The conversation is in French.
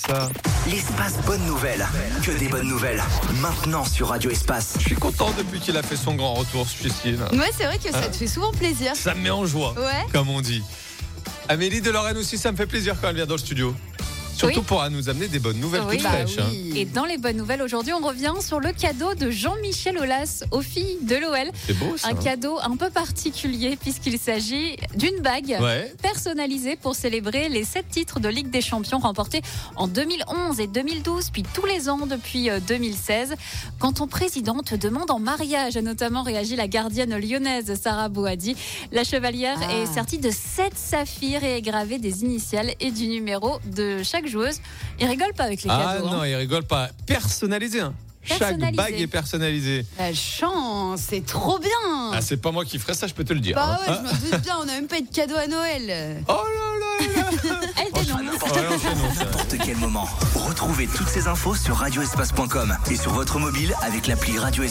ça. L'espace bonne nouvelle. Que des bonnes nouvelles. Maintenant sur Radio Espace. Je suis content depuis qu'il a fait son grand retour, celui-ci. Là. Ouais, c'est vrai que ça te fait souvent plaisir. Ça me met en joie, Ouais. comme on dit. Amélie de Lorraine aussi, ça me fait plaisir quand elle vient dans le studio. Surtout Oui. pour nous amener des bonnes nouvelles Oui, toutes bah fraîches. hein. Et dans les bonnes nouvelles, aujourd'hui, on revient sur le cadeau de Jean-Michel Aulas aux filles de l'OL. C'est beau ça. Un cadeau un peu particulier puisqu'il s'agit d'une bague Ouais. personnalisée pour célébrer les 7 titres de Ligue des Champions remportés en 2011 et 2012, puis tous les ans depuis 2016. Quand ton président te demande en mariage, a notamment réagi la gardienne lyonnaise Sarah Boadi. La chevalière est sertie de 7 saphirs et est gravée des initiales et du numéro de chaque joueuse. Il rigole pas avec les Ah cadeaux. non, hein. il rigole pas. Personnalisé. Hein. Chaque Personnalisé. bague est personnalisée. La chance, c'est trop bien. Ah, c'est pas moi qui ferais ça, je peux te le dire. Bah ouais, hein. je me doute bien, on n'a même pas eu de cadeau à Noël. Oh là là là. Elle dénonce. Ouais, enchaînons, ça. N'importe quel moment. Retrouvez toutes ces infos sur radioespace.com et sur votre mobile avec l'appli Radio Espace.